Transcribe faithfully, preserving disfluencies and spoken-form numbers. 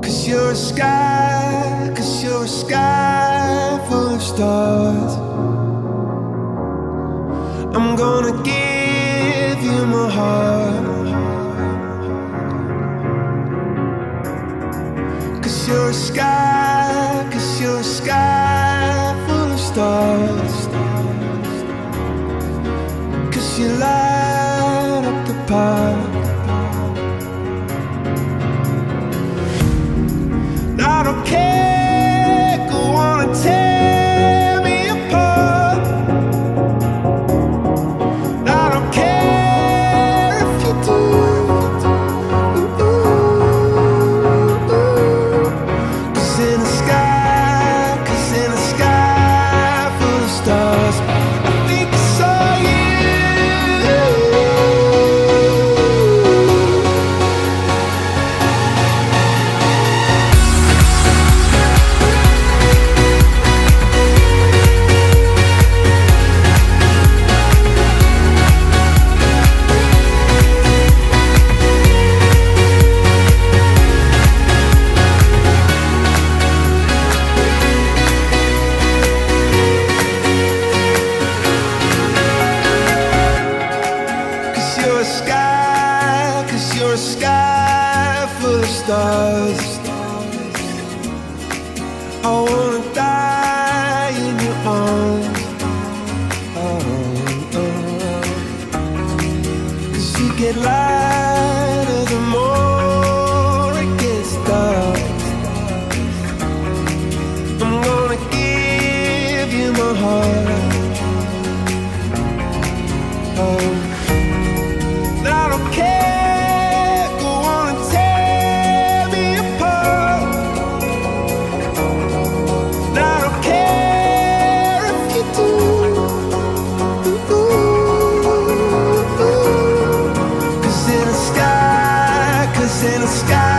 you're a sky, cause you're a sky full of stars. I'm gonna give you my heart, cause you're a sky, cause you're a sky full of stars. Cause you light up the park. I don't care, go on and tear me apart. I don't care if you do. Cause in the sky, cause in the sky full of stars, I think I saw you. You're a sky, cause you're a sky full of stars. I wanna die in your arms. Oh, oh, oh. Cause you get lighter the more it gets dark. I'm gonna give you my heart. Oh, I don't care, go on and tear me apart. I don't care if you do. Cause in the sky, cause in the sky